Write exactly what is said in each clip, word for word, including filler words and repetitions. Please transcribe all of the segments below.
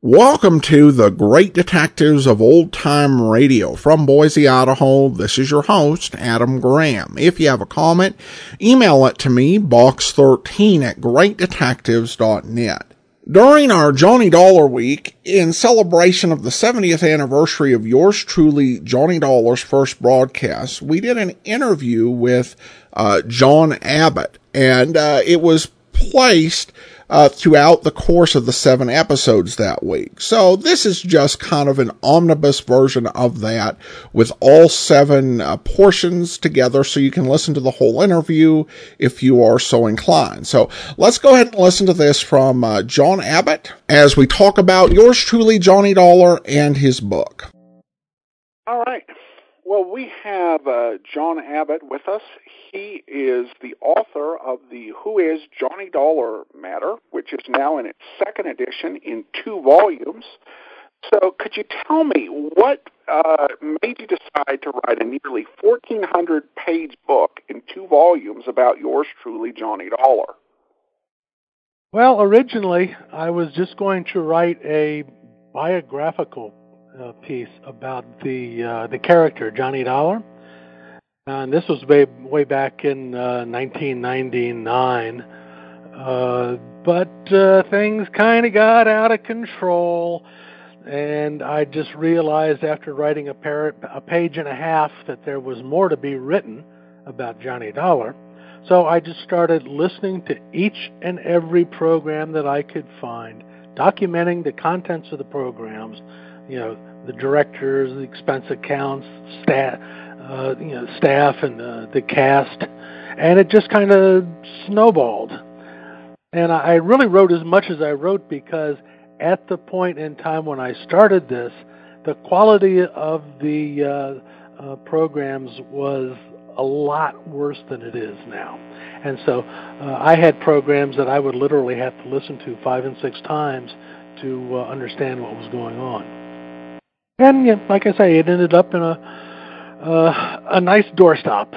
Welcome to the Great Detectives of Old Time Radio. From Boise, Idaho, this is your host, Adam Graham. If you have a comment, email it to me, box thirteen at great detectives dot net. During our Johnny Dollar Week, in celebration of the seventieth anniversary of yours truly, Johnny Dollar's first broadcast, we did an interview with uh, John Abbott, and uh, it was placed Uh, throughout the course of the seven episodes that week. So this is just kind of an omnibus version of that with all seven uh, portions together so you can listen to the whole interview if you are so inclined. So let's go ahead and listen to this from uh, John Abbott as we talk about yours truly, Johnny Dollar, and his book. All right. Well, we have uh, John Abbott with us. He is the author of the Who is Johnny Dollar matter, which is now in its second edition in two volumes. So could you tell me what uh, made you decide to write a nearly fourteen hundred page book in two volumes about yours truly, Johnny Dollar? Well, originally, I was just going to write a biographical uh, piece about the uh, the character, Johnny Dollar. And this was way, way back in uh, nineteen ninety-nine. Uh, but uh, things kind of got out of control, and I just realized after writing a, par- a page and a half that there was more to be written about Johnny Dollar. So I just started listening to each and every program that I could find, documenting the contents of the programs, you know, the directors, the expense accounts, staff, Uh, you know, staff and uh, the cast, and it just kind of snowballed. And I, I really wrote as much as I wrote because at the point in time when I started this, the quality of the uh, uh, programs was a lot worse than it is now. And so uh, I had programs that I would literally have to listen to five and six times to uh, understand what was going on. And yeah, like I say, it ended up in a Uh, a nice doorstop.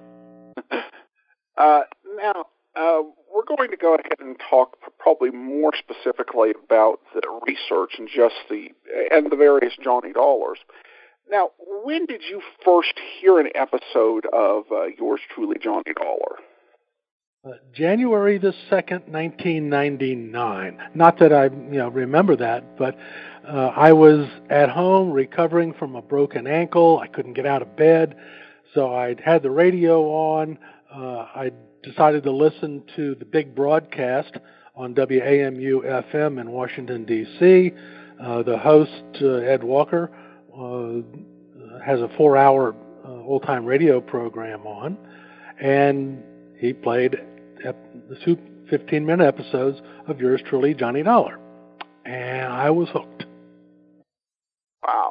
uh, now, uh, we're going to go ahead and talk probably more specifically about the research and just the and the various Johnny Dollars. Now, when did you first hear an episode of uh, yours truly, Johnny Dollar? Uh, January the second, nineteen ninety-nine. Not that I, you know, remember that, but uh, I was at home recovering from a broken ankle. I couldn't get out of bed, so I had the radio on. Uh, I decided to listen to the big broadcast on W A M U F M in Washington, D C. Uh, the host, uh, Ed Walker, uh, has a four-hour uh, old-time radio program on, and he played the two fifteen-minute episodes of yours truly, Johnny Dollar. And I was hooked. Wow.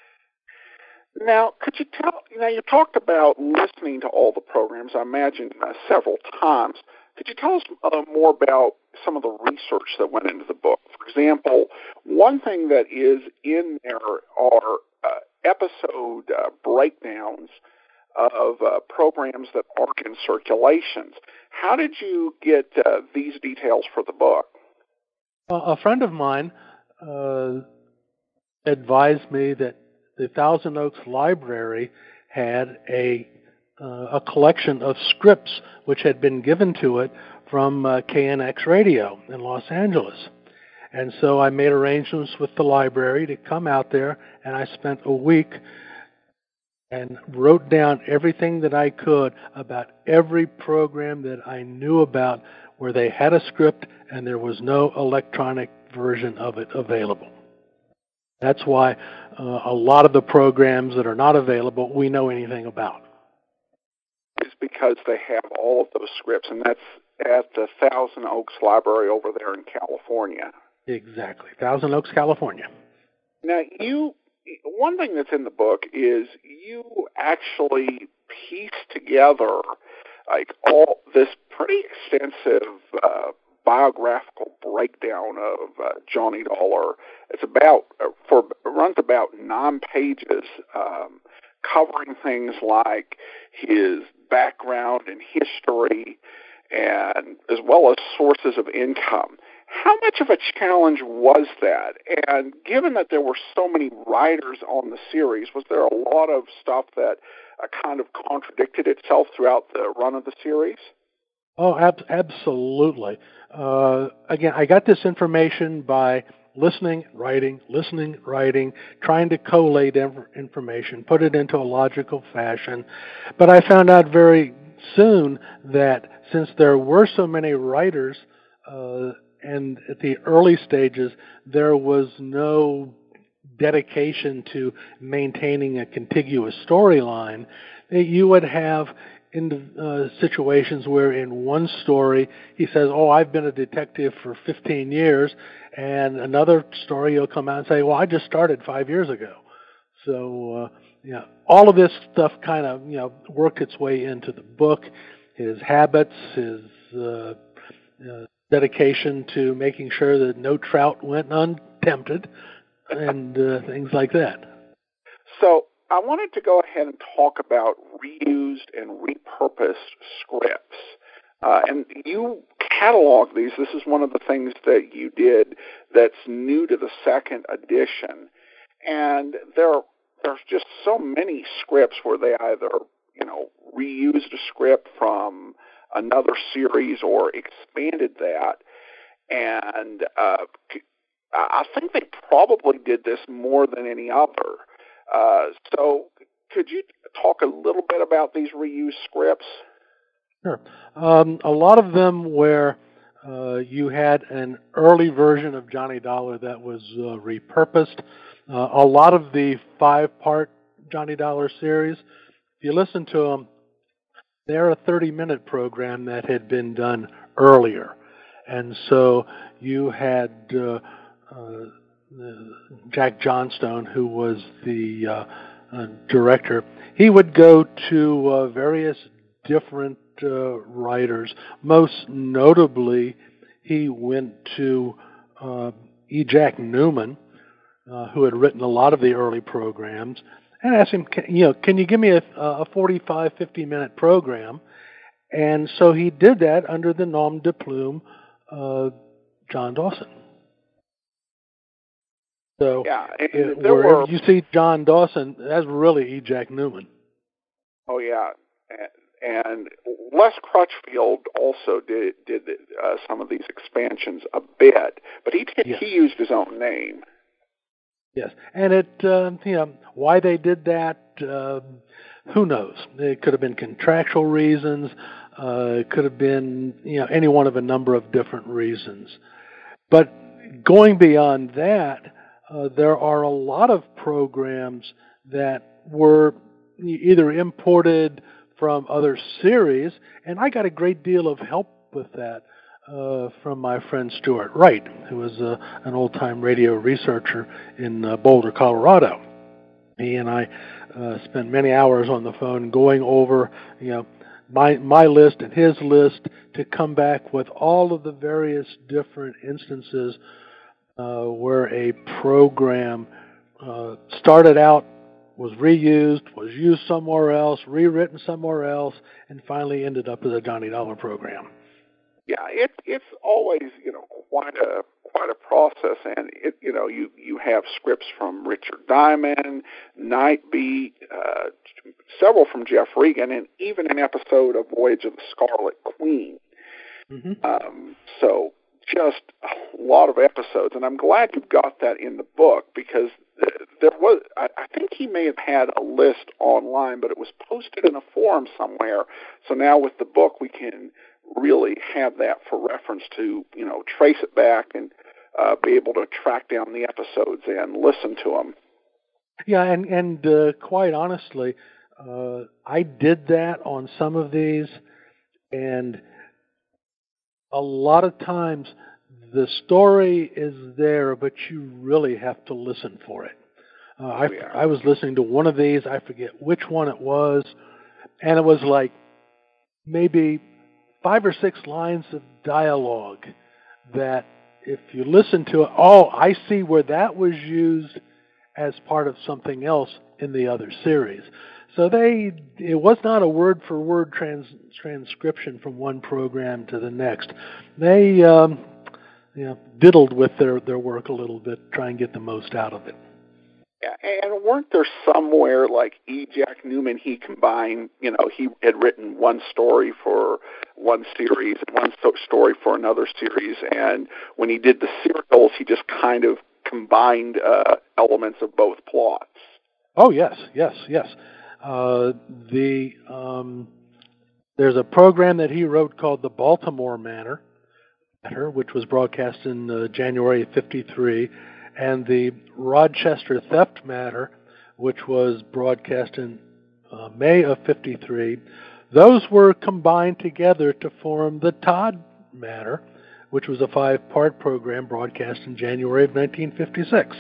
Now, could you tell, you know, you talked about listening to all the programs, I imagine, uh, several times. Could you tell us uh, more about some of the research that went into the book? For example, one thing that is in there are uh, episode uh, breakdowns of uh, programs that aren't in circulations. How did you get uh, these details for the book? Uh, a friend of mine uh, advised me that the Thousand Oaks Library had a uh, a collection of scripts which had been given to it from uh, K N X Radio in Los Angeles. And so I made arrangements with the library to come out there, and I spent a week and wrote down everything that I could about every program that I knew about where they had a script and there was no electronic version of it available. That's why uh, a lot of the programs that are not available we know anything about. It's because they have all of those scripts, and that's at the Thousand Oaks Library over there in California. Exactly. Thousand Oaks, California. Now, you... one thing that's in the book is you actually piece together like all this pretty extensive uh, biographical breakdown of uh, Johnny Dollar. It's about uh, for it runs about nine pages, um, covering things like his background and history, and as well as sources of income. How much of a challenge was that? And given that there were so many writers on the series, was there a lot of stuff that uh, kind of contradicted itself throughout the run of the series? Oh, ab- absolutely. Uh, again, I got this information by listening, writing, listening, writing, trying to collate inf- information, put it into a logical fashion. But I found out very soon that since there were so many writers, uh, and at the early stages, there was no dedication to maintaining a contiguous storyline, that you would have in uh, situations where in one story he says, oh, I've been a detective for fifteen years, and another story he'll come out and say, well, I just started five years ago. So, uh, yeah, all of this stuff kind of, you know, worked its way into the book, his habits, his uh, uh, dedication to making sure that no trout went untempted, and uh, things like that. So I wanted to go ahead and talk about reused and repurposed scripts. Uh, and you catalog these. This is one of the things that you did that's new to the second edition. And there, there's just so many scripts where they either, you know, reused a script from another series or expanded that. And uh, I think they probably did this more than any other. Uh, so could you talk a little bit about these reused scripts? Sure. Um, a lot of them where uh, you had an early version of Johnny Dollar that was uh, repurposed. Uh, a lot of the five-part Johnny Dollar series, if you listen to them, they're a thirty-minute program that had been done earlier. And so you had uh, uh, Jack Johnstone, who was the uh, uh, director. He would go to uh, various different uh, writers. Most notably, he went to uh, E. Jack Newman, uh, who had written a lot of the early programs, and asked him, can, you know, can you give me a, a forty-five, fifty-minute program? And so he did that under the nom de plume uh, John Dawson. So yeah, it, wherever were, you see John Dawson, that's really E. Jack Newman. Oh, yeah. And, and Les Crutchfield also did did uh, some of these expansions a bit, but he did, yes. he used his own name. Yes, and it uh, you know why they did that, uh, who knows? It could have been contractual reasons. Uh, it could have been you know any one of a number of different reasons. But going beyond that, uh, there are a lot of programs that were either imported from other series, and I got a great deal of help with that uh, from my friend Stuart Wright, who is uh, an old-time radio researcher in uh, Boulder, Colorado. He and I uh, spent many hours on the phone going over, you know, my my list and his list to come back with all of the various different instances uh, where a program uh, started out, was reused, was used somewhere else, rewritten somewhere else, and finally ended up as a Johnny Dollar program. Yeah, it, it's always, you know, quite a quite a process, and it, you know, you, you have scripts from Richard Diamond, Nightbeat, uh, several from Jeff Regan, and even an episode of Voyage of the Scarlet Queen. Mm-hmm. Um, so just a lot of episodes, and I'm glad you've got that in the book because there was, I, I think he may have had a list online, but it was posted in a forum somewhere. So now with the book, we can really have that for reference to, you know, trace it back and uh, be able to track down the episodes and listen to them. Yeah, and, and uh, quite honestly, uh, I did that on some of these, and a lot of times the story is there, but you really have to listen for it. Uh, I, yeah. I was listening to one of these, I forget which one it was, and it was like maybe five or six lines of dialogue that if you listen to it, oh, I see where that was used as part of something else in the other series. So they, it was not a word-for-word trans, transcription from one program to the next. They, um, you know, diddled with their, their work a little bit, try and get the most out of it. Yeah, and weren't there somewhere like E. Jack Newman, he combined, you know, he had written one story for one series and one story for another series, and when he did the serials, he just kind of combined uh, elements of both plots. Oh, yes, yes, yes. Uh, the um, there's a program that he wrote called The Baltimore Matter, which was broadcast in uh, January of fifty-three, and the Rochester Theft Matter, which was broadcast in uh, May of fifty-three. Those were combined together to form the Todd Matter, which was a five-part program broadcast in January of nineteen fifty-six.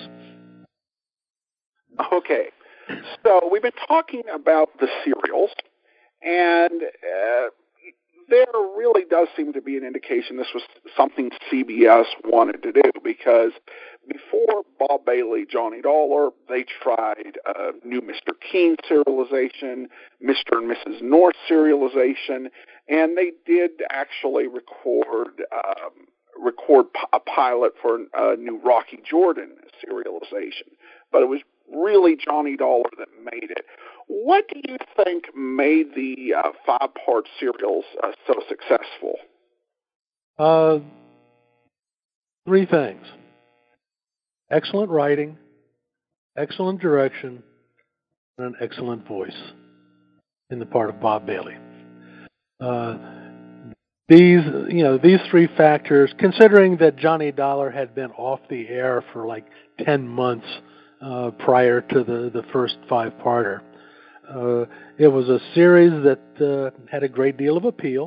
Okay, so we've been talking about the serials, and uh, there really does seem to be an indication this was something C B S wanted to do, because before Bob Bailey, Johnny Dollar, they tried uh, new Mister Keene serialization, Mister and Missus North serialization, and they did actually record um, record a pilot for a new Rocky Jordan serialization, but it was really Johnny Dollar that made it. What do you think made the uh, five-part serials uh, so successful? Uh, three things. Excellent writing, excellent direction, and an excellent voice in the part of Bob Bailey. Uh, these, you know, these three factors, considering that Johnny Dollar had been off the air for like ten months uh, prior to the, the first five-parter, Uh, it was a series that uh, had a great deal of appeal.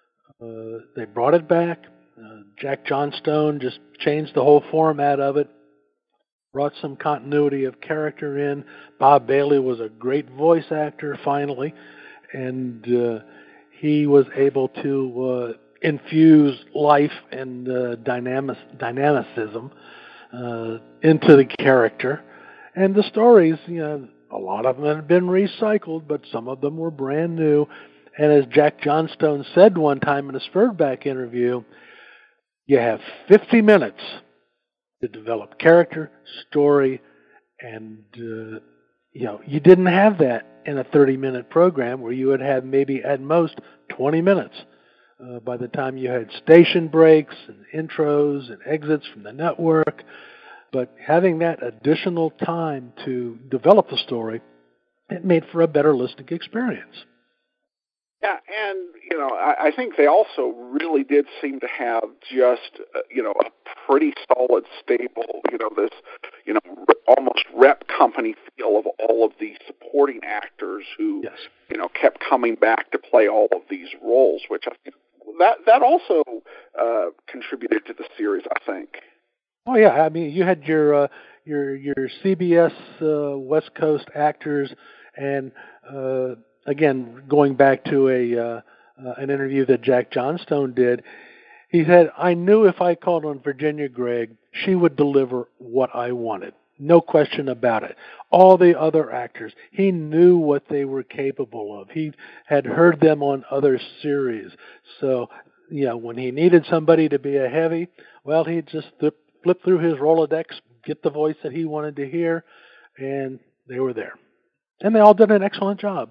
Uh, they brought it back. Uh, Jack Johnstone just changed the whole format of it, brought some continuity of character in. Bob Bailey was a great voice actor, finally, and uh, he was able to uh, infuse life and uh, dynamic, dynamicism uh, into the character. And the stories, you know, a lot of them had been recycled, but some of them were brand new. And as Jack Johnstone said one time in a Spurback interview, you have fifty minutes to develop character, story, and, uh, you know, you didn't have that in a thirty-minute program where you would have maybe at most twenty minutes. Uh, by the time you had station breaks and intros and exits from the network. But having that additional time to develop the story, it made for a better listening experience. Yeah, and, you know, I, I think they also really did seem to have just, uh, you know, a pretty solid, stable, you know, this, you know, almost rep company feel of all of these supporting actors who, yes. you know, kept coming back to play all of these roles, which I think that, that also uh, contributed to the series, I think. Oh yeah, I mean, you had your uh, your your C B S uh, West Coast actors, and uh, again, going back to a uh, uh, an interview that Jack Johnstone did, he said, "I knew if I called on Virginia Gregg, she would deliver what I wanted, no question about it." All the other actors, he knew what they were capable of. He had heard them on other series, so you know, when he needed somebody to be a heavy, well, he'd just th- flip through his Rolodex, get the voice that he wanted to hear, and they were there. And they all did an excellent job.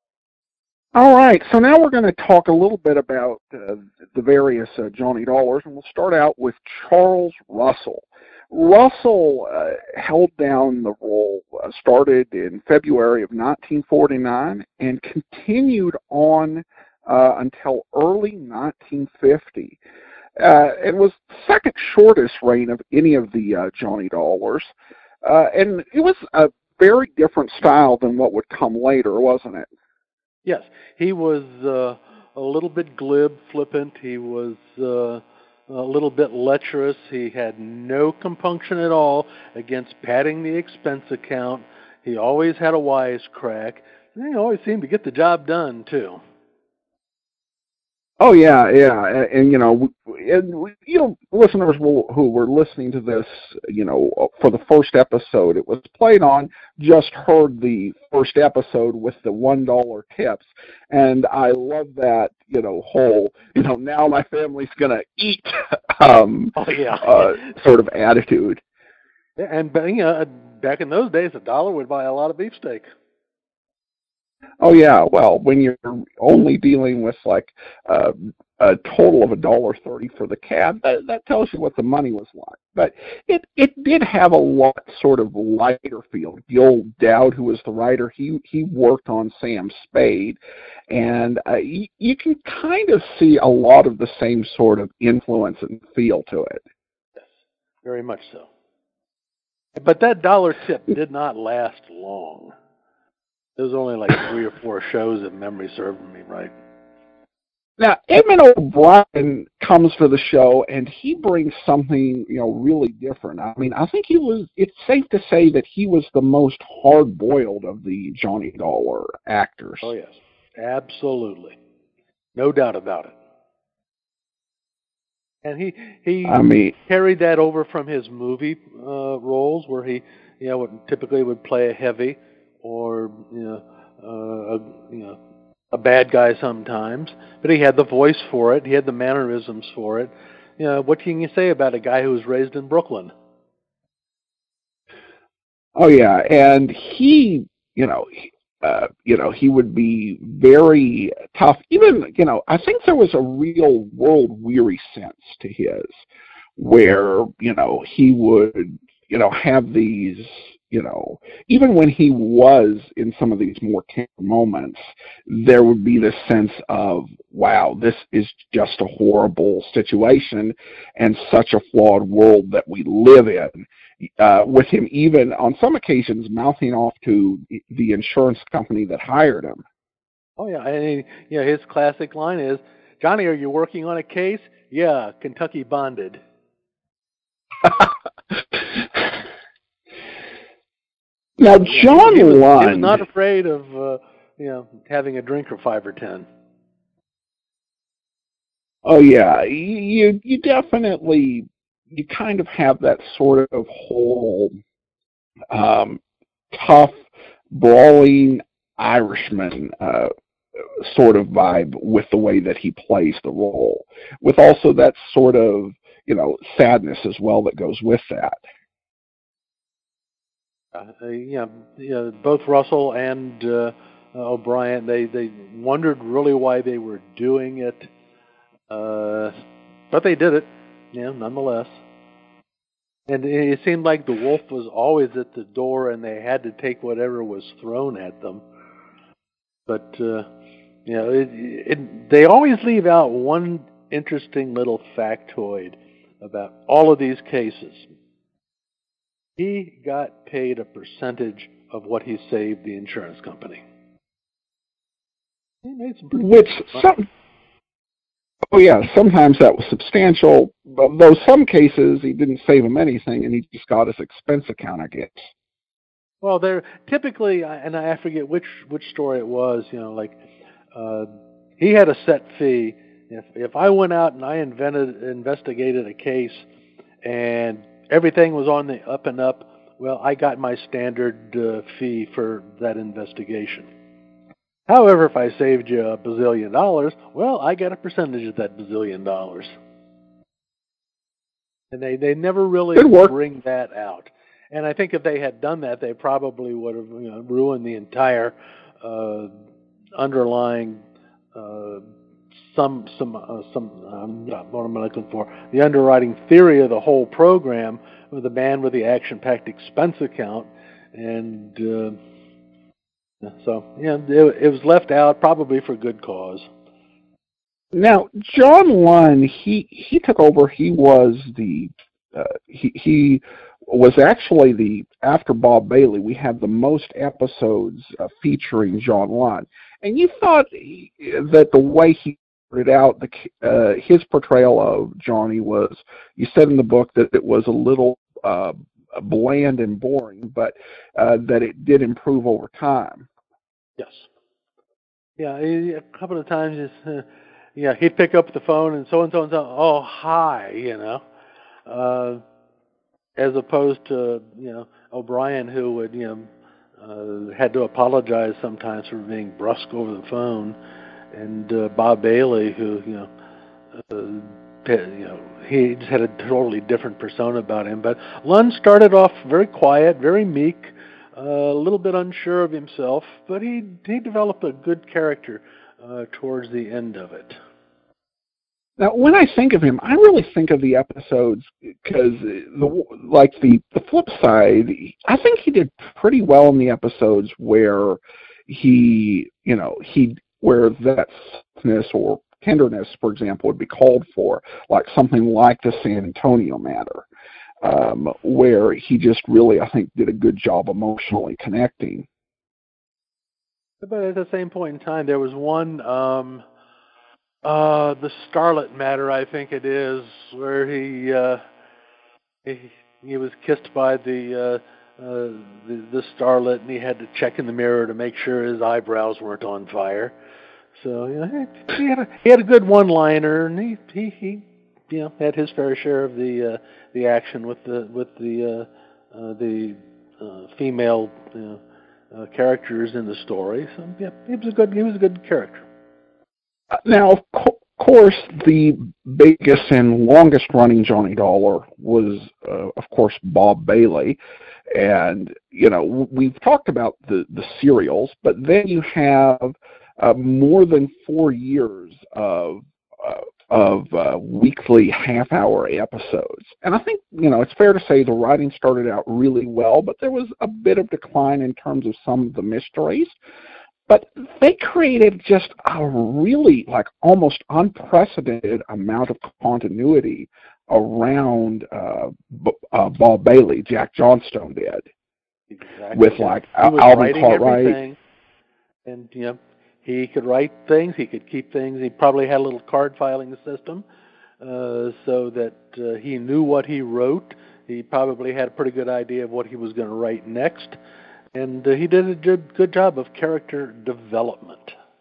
All right, so now we're going to talk a little bit about uh, the various uh, Johnny Dollars, and we'll start out with Charles Russell. Russell uh, held down the role, uh, started in February of nineteen forty-nine, and continued on uh, until early nineteen fifty. Uh, it was the second shortest reign of any of the uh, Johnny Dollars, uh, and it was a very different style than what would come later, wasn't it? Yes, he was uh, a little bit glib, flippant. He was uh, a little bit lecherous. He had no compunction at all against padding the expense account. He always had a wisecrack. And he always seemed to get the job done, too. Oh yeah, yeah, and, and you know, and you know, listeners will, who were listening to this, you know, for the first episode it was played on, just heard the first episode with the one dollar tips, and I love that, you know, whole, you know, now my family's gonna eat, um, oh yeah, uh, sort of attitude. And you know, back in those days, a dollar would buy a lot of beefsteak. Oh yeah, well, when you're only dealing with like uh, a total of a dollar thirty for the cab, that, that tells you what the money was like. But it it did have a lot sort of lighter feel. Gil Dowd, who was the writer, he he worked on Sam Spade, and uh, you, you can kind of see a lot of the same sort of influence and feel to it. Yes, very much so. But that dollar tip did not last long. There was only like three or four shows, if memory serves me right. Now, Edmund O'Brien comes to the show, and he brings something, you know, really different. I mean, I think he was, it's safe to say that he was the most hard-boiled of the Johnny Dollar actors. Oh, yes. Absolutely. No doubt about it. And he he I mean, carried that over from his movie uh, roles, where he, you know, would, typically would play a heavy or, you know, uh, a, you know, a bad guy sometimes. But he had the voice for it. He had the mannerisms for it. You know, what can you say about a guy who was raised in Brooklyn? Oh yeah, and he, you know, uh, you know, he would be very tough. Even, you know, I think there was a real world weary sense to his, where, you know, he would, you know, have these, you know, even when he was in some of these more tender moments, there would be this sense of, wow, this is just a horrible situation and such a flawed world that we live in. Uh, with him even on some occasions mouthing off to the insurance company that hired him. Oh yeah, and he, you know, his classic line is, "Johnny, are you working on a case?" "Yeah, Kentucky bonded." Now, John he, he was, Lund, he was not afraid of, uh, you know, having a drink or five or ten. Oh yeah, you you definitely you kind of have that sort of whole um, tough, brawling Irishman uh, sort of vibe with the way that he plays the role, with also that sort of, you know, sadness as well that goes with that. Uh, yeah, yeah, both Russell and uh, O'Brien, they, they wondered really why they were doing it, uh, but they did it, yeah, nonetheless. And it seemed like the wolf was always at the door, and they had to take whatever was thrown at them. But uh, you know, it, it, they always leave out one interesting little factoid about all of these cases. He got paid a percentage of what he saved the insurance company. He made some pretty Which good some, oh yeah, sometimes that was substantial, but though some cases he didn't save him anything and he just got his expense account, I guess. Well, they're typically, and I forget which which story it was. You know, like uh, he had a set fee. If if I went out and I invented investigated a case, and everything was on the up and up, well, I got my standard uh, fee for that investigation. However, if I saved you a bazillion dollars, well, I get a percentage of that bazillion dollars. And they, they never really bring that out. And I think if they had done that, they probably would have, you know, ruined the entire uh, underlying uh, some some uh, some um, what am I looking for? The underwriting theory of the whole program with the man with the action-packed expense account, and uh, so yeah, it, it was left out probably for good cause. Now, John Lund, he he took over. He was the uh, he he was actually the after Bob Bailey. We had the most episodes uh, featuring John Lund, and you thought he, that the way he put it out, the uh, his portrayal of Johnny was. You said in the book that it was a little uh, bland and boring, but uh, that it did improve over time. Yes. Yeah, a couple of times. It's, uh, yeah, he'd pick up the phone and so and so and so. Oh, hi, you know, uh, as opposed to you know O'Brien, who would you know uh, had to apologize sometimes for being brusque over the phone, and uh, Bob Bailey, who you know. Uh, you know, he just had a totally different persona about him. But Lund started off very quiet, very meek, uh, a little bit unsure of himself, but he he developed a good character uh, towards the end of it. Now, when I think of him, I really think of the episodes because, the like the the flip side, I think he did pretty well in the episodes where he, you know, he where that softness or tenderness, for example, would be called for, like something like the San Antonio matter, um, where he just really, I think, did a good job emotionally connecting. But at the same point in time, there was one, um, uh, the Starlet matter, I think it is, where he uh, he, he was kissed by the, uh, uh, the the starlet, and he had to check in the mirror to make sure his eyebrows weren't on fire. So you know, he had a he had a good one-liner, and he he, he you know had his fair share of the uh, the action with the with the uh, uh, the uh, female you know, uh, characters in the story. So yeah, he was a good he was a good character. Now, of co- course, the biggest and longest-running Johnny Dollar was, uh, of course, Bob Bailey. And, you know, we've talked about the, the serials, but then you have uh, more than four years of uh, of uh, weekly half-hour episodes. And I think, you know, it's fair to say the writing started out really well, but there was a bit of decline in terms of some of the mysteries. But they created just a really, like, almost unprecedented amount of continuity around uh, B- uh, Bob Bailey. Jack Johnstone did. Exactly. With, like, he was Alvin writing Cartwright. Everything, and, you know, he could write things, he could keep things. He probably had a little card filing system uh, so that uh, he knew what he wrote. He probably had a pretty good idea of what he was going to write next. And uh, he did a good, good job of character development.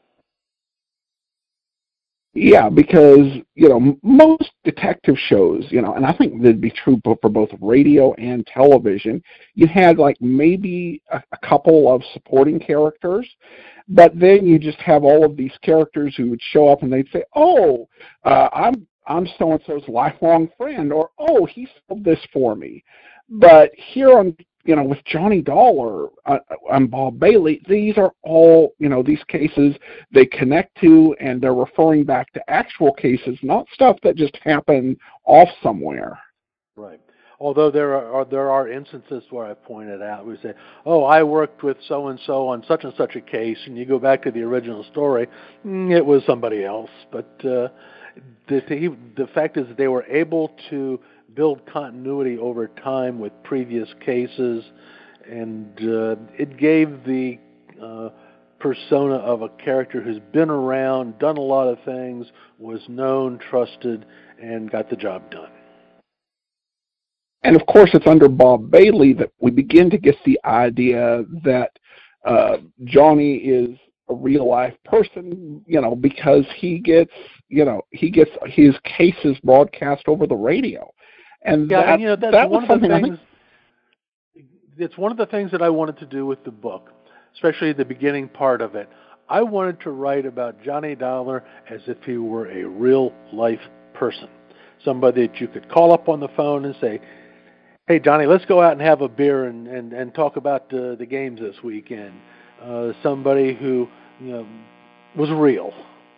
Yeah, because, you know, most detective shows, you know, and I think that'd be true for both radio and television, you had, like, maybe a, a couple of supporting characters, but then you just have all of these characters who would show up and they'd say, oh, uh, I'm I'm so-and-so's lifelong friend, or, oh, he solved this for me. But here on you know, with Johnny Dollar uh, and Bob Bailey, these are all, you know, these cases they connect to, and they're referring back to actual cases, not stuff that just happened off somewhere. Right. Although there are there are instances where I pointed out, we say, oh, I worked with so-and-so on such and such a case, and you go back to the original story, it was somebody else. But uh, the, the, the fact is that they were able to build continuity over time with previous cases, and uh, it gave the uh, persona of a character who's been around, done a lot of things, was known, trusted, and got the job done. And of course, it's under Bob Bailey that we begin to get the idea that uh, Johnny is a real life person, you know, because he gets, you know, he gets his cases broadcast over the radio. And yeah, that, and, you know, that's that one was of the something things. I think, it's one of the things that I wanted to do with the book, especially the beginning part of it. I wanted to write about Johnny Dollar as if he were a real life person, somebody that you could call up on the phone and say, "Hey, Johnny, let's go out and have a beer and and, and talk about uh, the games this weekend." Uh, somebody who you know was real.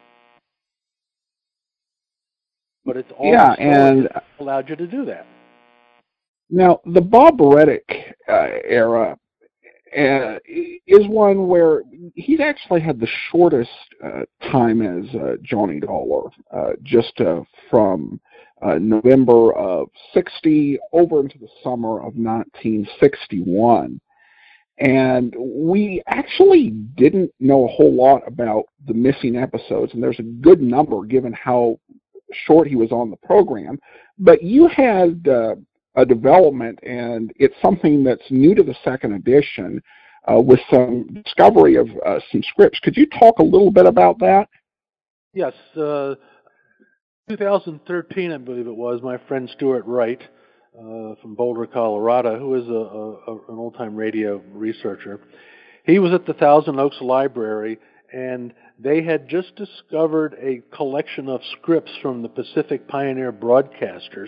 But it's all yeah, and allowed you to do that. Now, the Bob Reddick uh, era uh, is one where he's actually had the shortest uh, time as uh, Johnny Dollar, uh, just uh, from uh, November of sixty over into the summer of nineteen sixty-one. And we actually didn't know a whole lot about the missing episodes, and there's a good number given how short he was on the program. But you had uh, a development, and it's something that's new to the second edition, uh, with some discovery of uh, some scripts. Could you talk a little bit about that? Yes, uh, twenty thirteen, I believe it was, my friend Stuart Wright uh, from Boulder, Colorado, who is a, a, an old-time radio researcher. He was at the Thousand Oaks Library, and they had just discovered a collection of scripts from the Pacific Pioneer broadcasters,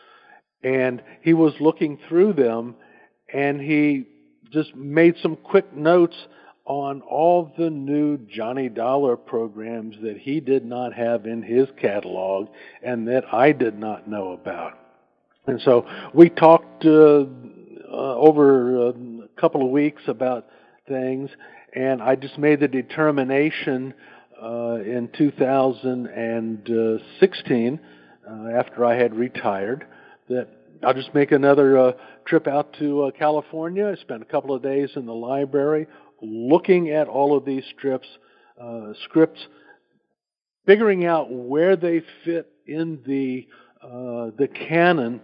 and he was looking through them, and he just made some quick notes on all the new Johnny Dollar programs that he did not have in his catalog and that I did not know about. And so we talked uh, uh, over a couple of weeks about things, and I just made the determination uh, in two thousand sixteen, uh, after I had retired, that I'll just make another uh, trip out to uh, California. I spent a couple of days in the library looking at all of these strips, uh, scripts, figuring out where they fit in the uh, the canon,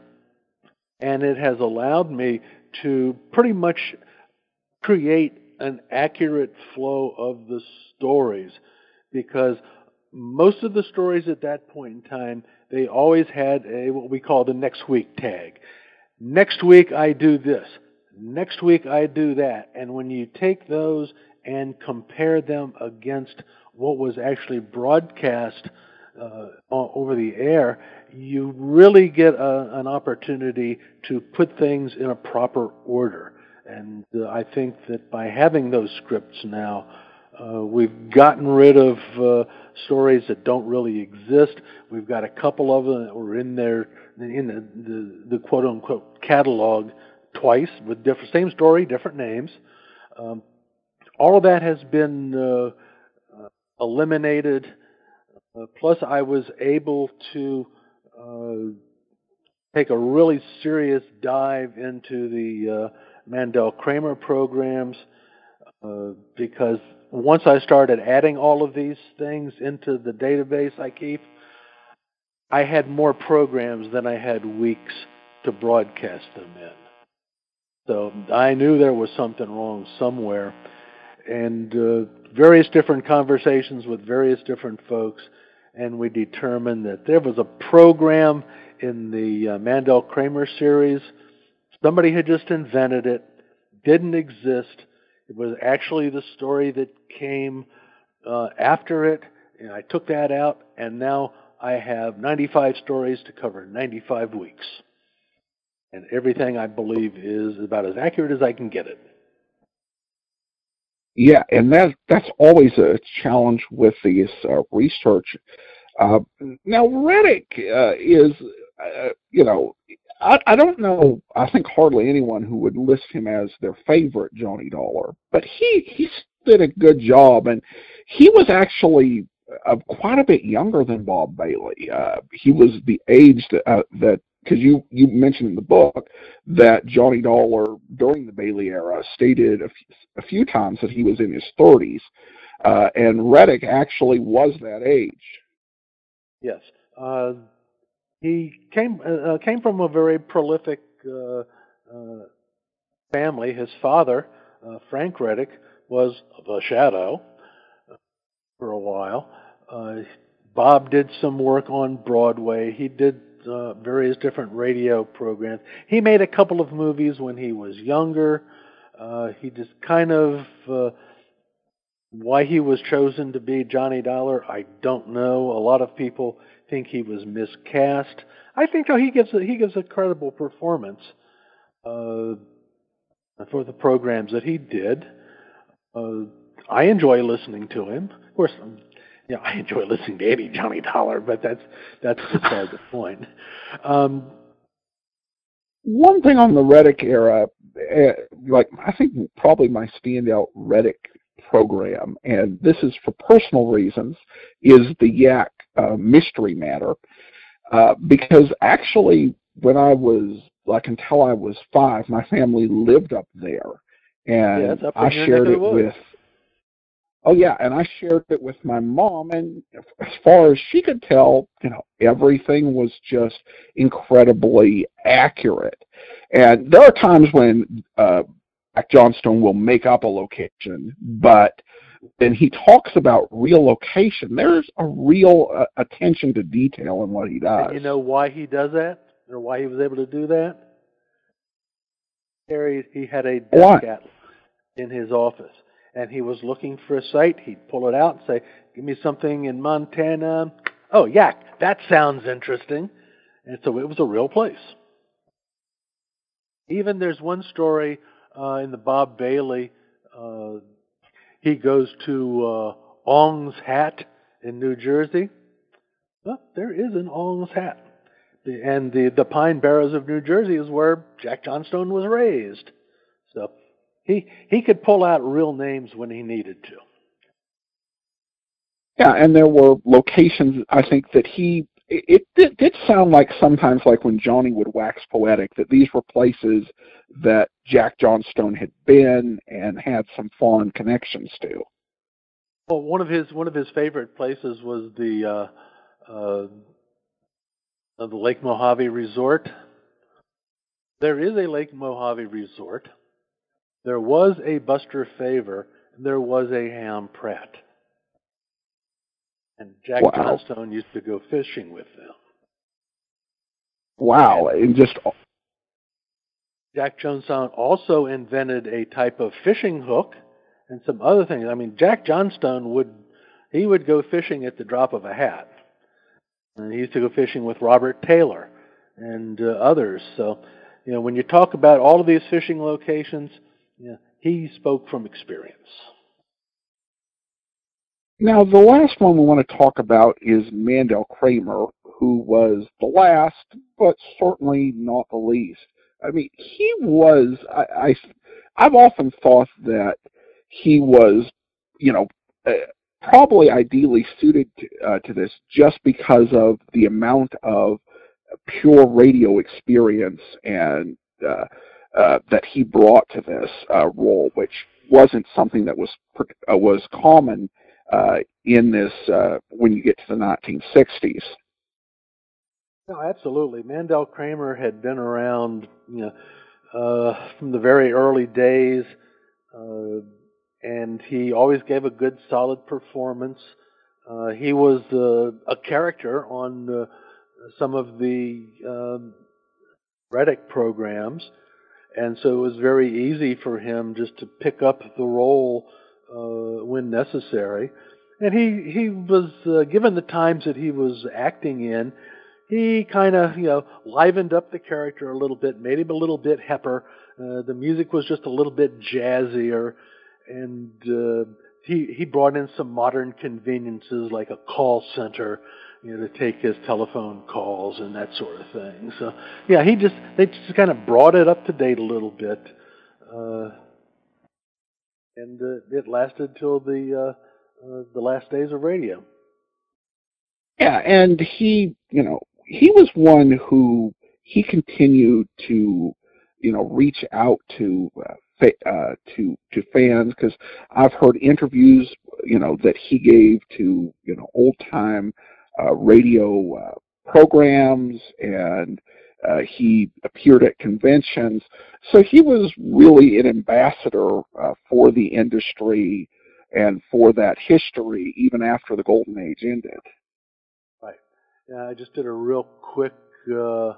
and it has allowed me to pretty much create an accurate flow of the stories, because most of the stories at that point in time, they always had a what we call the next week tag. Next week I do this. Next week I do that. And when you take those and compare them against what was actually broadcast uh, over the air, you really get a, an opportunity to put things in a proper order. And uh, I think that by having those scripts now, uh, we've gotten rid of uh, stories that don't really exist. We've got a couple of them that were in there in the, the, the quote-unquote catalog twice with different, same story, different names. Um, all of that has been uh, uh, eliminated. Uh, plus, I was able to uh, take a really serious dive into the uh, Mandel Kramer programs, uh, because once I started adding all of these things into the database I keep, I had more programs than I had weeks to broadcast them in. So I knew there was something wrong somewhere, and uh, various different conversations with various different folks, and we determined that there was a program in the uh, Mandel Kramer series. Somebody had just invented it, didn't exist. It was actually the story that came uh, after it, and I took that out, and now I have ninety-five stories to cover ninety-five weeks. And everything, I believe, is about as accurate as I can get it. Yeah, and that that's always a challenge with these uh, research. Uh, now, Reddick uh, is, uh, you know, I, I don't know, I think hardly anyone who would list him as their favorite Johnny Dollar, but he, he did a good job, and he was actually uh, quite a bit younger than Bob Bailey. Uh, he was the age that, uh, that because you, you mentioned in the book that Johnny Dollar, during the Bailey era, stated a few, a few times that he was in his thirties, uh, and Reddick actually was that age. Yes. Uh, he came uh, came from a very prolific uh, uh, family. His father, uh, Frank Reddick, was the Shadow uh, for a while. Uh, Bob did some work on Broadway. He did Uh, various different radio programs. He made a couple of movies when he was younger. Uh, he just kind of, uh, why he was chosen to be Johnny Dollar, I don't know. A lot of people think he was miscast. I think though he gives a, he gives a credible performance uh, for the programs that he did. Uh, I enjoy listening to him. Of course, I'm Yeah, I enjoy listening to any Johnny Dollar, but that's that's beside the point. Um, One thing on the Reddick era, uh, like I think probably my standout Reddick program, and this is for personal reasons, is the Yak uh, Mystery Matter, uh, because actually when I was, like until I was five, my family lived up there, and yeah, I shared it with. Oh, yeah, and I shared it with my mom, and as far as she could tell, you know, everything was just incredibly accurate. And there are times when uh, Jack Johnstone will make up a location, but and he talks about real location. There's a real uh, attention to detail in what he does. And you know why he does that, or why he was able to do that? Harry, he had a desk atlas in his office, and he was looking for a site. He'd pull it out and say, "Give me something in Montana." Oh, yeah, that sounds interesting. And so it was a real place. Even there's one story uh, in the Bob Bailey. Uh, he goes to uh, Ong's Hat in New Jersey. Well, there is an Ong's Hat. The, and the, the Pine Barrens of New Jersey is where Jack Johnstone was raised. So he he could pull out real names when he needed to. Yeah, and there were locations, I think, that he, it, it did sound like sometimes like when Johnny would wax poetic, that these were places that Jack Johnstone had been and had some foreign connections to. Well, one of his one of his favorite places was the uh, uh, the Lake Mojave Resort. There is a Lake Mojave Resort. There was a Buster Favor. And there was a Ham Pratt. And Jack Wow. Johnstone used to go fishing with them. Wow, and, and just... Jack Johnstone also invented a type of fishing hook and some other things. I mean, Jack Johnstone would, he would go fishing at the drop of a hat. And he used to go fishing with Robert Taylor and uh, others. So, you know, when you talk about all of these fishing locations, you know, he spoke from experience. Now, the last one we want to talk about is Mandel Kramer, who was the last, but certainly not the least. I mean, he was, I, I, I've often thought that he was, you know, uh, probably ideally suited to, uh, to this just because of the amount of pure radio experience and uh, uh, that he brought to this uh, role, which wasn't something that was uh, was common uh, in this uh, when you get to the nineteen sixties. No, absolutely. Mandel Kramer had been around, you know, uh, from the very early days, uh, and he always gave a good, solid performance. Uh, he was uh, a character on uh, some of the um, Reddick programs, and so it was very easy for him just to pick up the role uh, when necessary. And he he was uh, given the times that he was acting in. He kind of, you know, livened up the character a little bit, made him a little bit hepper. Uh, the music was just a little bit jazzier, and uh, he he brought in some modern conveniences like a call center, you know, to take his telephone calls and that sort of thing. So, yeah, he just they just kind of brought it up to date a little bit, uh, and uh, it lasted till the uh, uh, the last days of radio. Yeah, and he, you know. He was one who he continued to, you know, reach out to uh, fa- uh, to to fans, because I've heard interviews, you know, that he gave to, you know, old time uh, radio uh, programs, and uh, he appeared at conventions. So he was really an ambassador uh, for the industry and for that history, even after the Golden Age ended. Right. Yeah, I just did a real quick uh,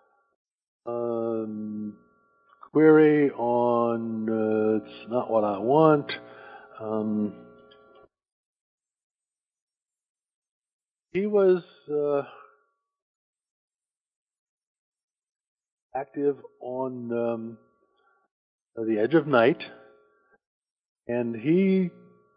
um, query on uh, it's not what I want. Um, he was uh, active on um, The Edge of Night, and he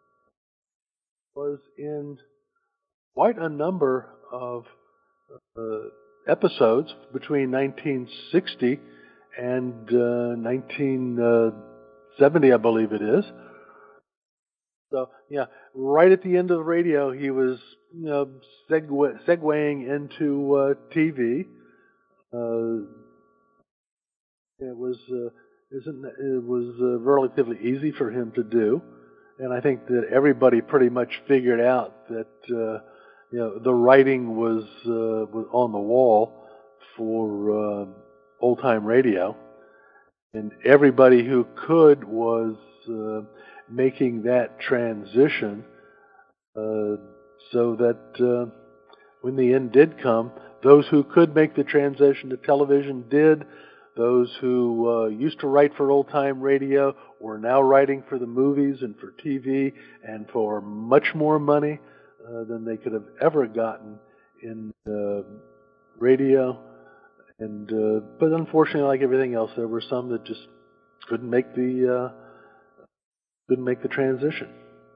was in quite a number of uh, episodes between nineteen sixty and uh, nineteen seventy, I believe it is. So, yeah, right at the end of the radio, he was, you know, segue, segueing into uh, T V. Uh, it was uh, isn't it was uh, relatively easy for him to do, and I think that everybody pretty much figured out that uh, you know the writing was uh, was on the wall for uh, old time radio, and everybody who could was uh, making that transition uh, so that uh, when the end did come, those who could make the transition to television did. Those who uh, used to write for old-time radio were now writing for the movies and for T V and for much more money uh, than they could have ever gotten in uh, radio. And uh, but unfortunately, like everything else, there were some that just couldn't make the uh, couldn't make the transition.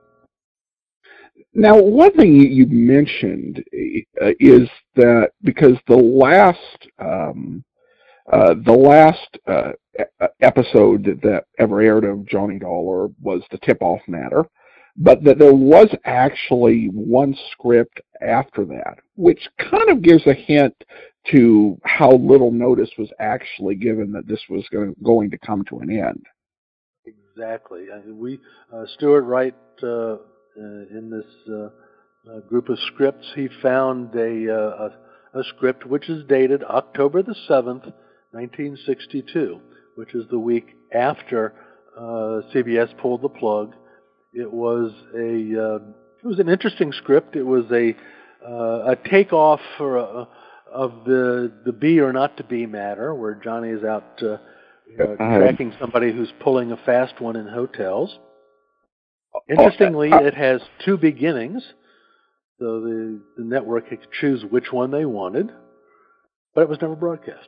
Now, one thing you mentioned uh, is that because the last um, uh, the last uh, episode that ever aired of Johnny Dollar was the Tip-Off Matter, but that there was actually one script after that, which kind of gives a hint to how little notice was actually given that this was going to, going to come to an end. Exactly. I mean, we uh, Stuart Wright. Uh, Uh, in this uh, uh, group of scripts, he found a, uh, a, a script which is dated October the seventh, nineteen sixty-two, which is the week after uh, C B S pulled the plug. It was a uh, it was an interesting script. It was a uh, a takeoff for a, of the the be or not to be matter, where Johnny is out uh, uh, tracking somebody who's pulling a fast one in hotels. Interestingly, it has two beginnings, so the, the network could choose which one they wanted, but it was never broadcast.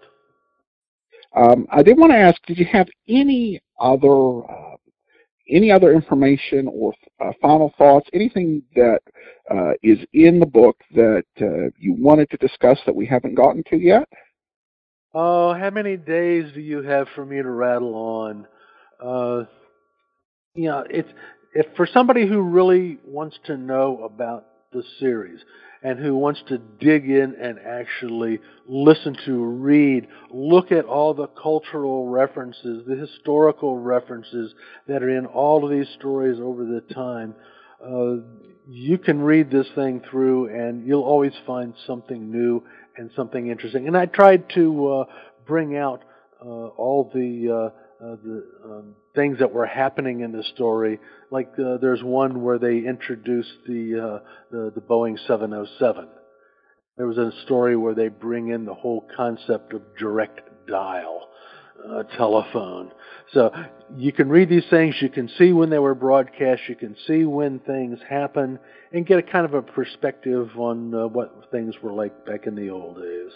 Um, I did want to ask, did you have any other uh, any other information or uh, final thoughts, anything that uh, is in the book that uh, you wanted to discuss that we haven't gotten to yet? Oh, how many days do you have for me to rattle on? Uh, you know, it's... If for somebody who really wants to know about the series and who wants to dig in and actually listen to, read, look at all the cultural references, the historical references that are in all of these stories over the time, uh, you can read this thing through and you'll always find something new and something interesting. And I tried to uh, bring out uh, all the... Uh, Uh, the um, things that were happening in the story, like uh, there's one where they introduced the, uh, the the Boeing seven oh seven. There was a story where they bring in the whole concept of direct dial uh, telephone. So you can read these things, you can see when they were broadcast, you can see when things happen, and get a kind of a perspective on uh, what things were like back in the old days.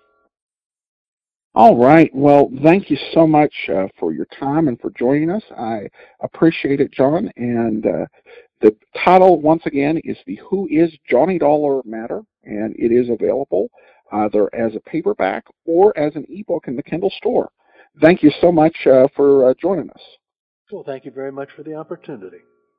All right. Well, thank you so much uh, for your time and for joining us. I appreciate it, John. And uh, the title, once again, is The Who Is Johnny Dollar Matter, and it is available either as a paperback or as an ebook in the Kindle store. Thank you so much uh, for uh, joining us. Well, thank you very much for the opportunity.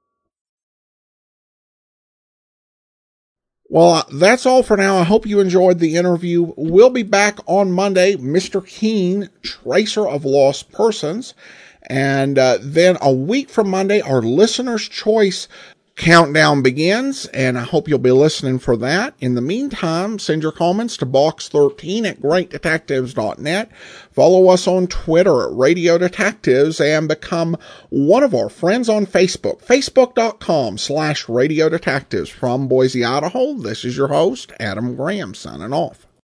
Well, that's all for now. I hope you enjoyed the interview. We'll be back on Monday, Mister Keen, Tracer of Lost Persons. And uh, then a week from Monday, our Listener's Choice countdown begins, and I hope you'll be listening for that. In the meantime, send your comments to box thirteen at great detectives dot net. Follow us on Twitter at Radio Detectives and become one of our friends on Facebook, facebook.com slash Radio Detectives. From Boise, Idaho, this is your host, Adam Graham, signing off.